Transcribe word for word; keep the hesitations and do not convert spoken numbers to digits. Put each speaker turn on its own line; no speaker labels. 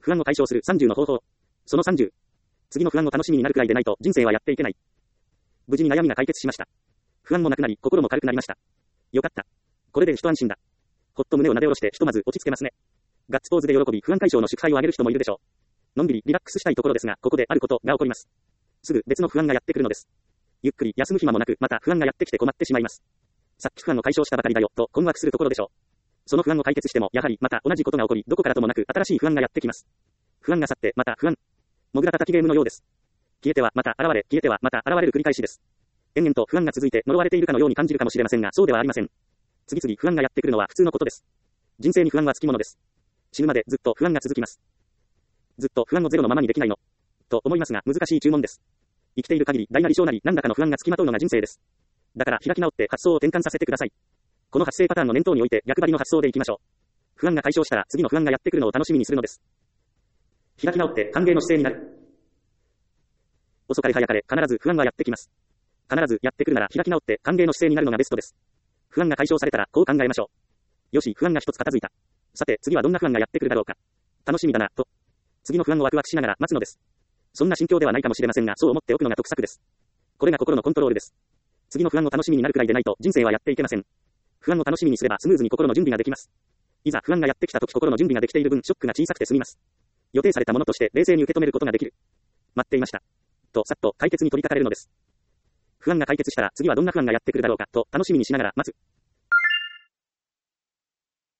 不安を解消するさんじゅうの方法。そのさんじゅう。次の不安を楽しみになるくらいでないと人生はやっていけない。無事に悩みが解決しました。不安もなくなり、心も軽くなりました。よかった。これで一安心だ。ほっと胸をなで下ろしてひとまず落ち着けますね。ガッツポーズで喜び不安解消の祝杯をあげる人もいるでしょう。のんびりリラックスしたいところですが、ここであることが起こります。すぐ別の不安がやってくるのです。ゆっくり休む暇もなく、また不安がやってきて困ってしまいます。さっき不安を解消したばかりだよ、と困惑するところでしょう。その不安を解決しても、やはりまた同じことが起こり、どこからともなく新しい不安がやってきます。不安が去って、また不安。モグラ叩きゲームのようです。消えてはまた現れ、消えてはまた現れる繰り返しです。延々と不安が続いて呪われているかのように感じるかもしれませんが、そうではありません。次々不安がやってくるのは普通のことです。人生に不安はつきものです。死ぬまでずっと不安が続きます。ずっと不安をゼロのままにできないのと思いますが、難しい注文です。生きている限り、大なり小なり、何らかの不安がつきまとうのが人生です。だから開き直って発想を転換させてください。この発生パターンの念頭において逆張りの発想でいきましょう。不安が解消したら次の不安がやってくるのを楽しみにするのです。開き直って歓迎の姿勢になる。遅かれ早かれ必ず不安はやってきます。必ずやってくるなら開き直って歓迎の姿勢になるのがベストです。不安が解消されたらこう考えましょう。よし、不安が一つ片付いた。さて次はどんな不安がやってくるだろうか。楽しみだな、と。次の不安をワクワクしながら待つのです。そんな心境ではないかもしれませんが、そう思っておくのが得策です。これが心のコントロールです。次の不安を楽しみになるくらいでないと人生はやっていけません。不安を楽しみにすればスムーズに心の準備ができます。いざ不安がやってきた時心の準備ができている分ショックが小さくて済みます。予定されたものとして冷静に受け止めることができる。待っていました。とさっと解決に取り掛かれるのです。不安が解決したら次はどんな不安がやってくるだろうかと楽しみにしながら待つ。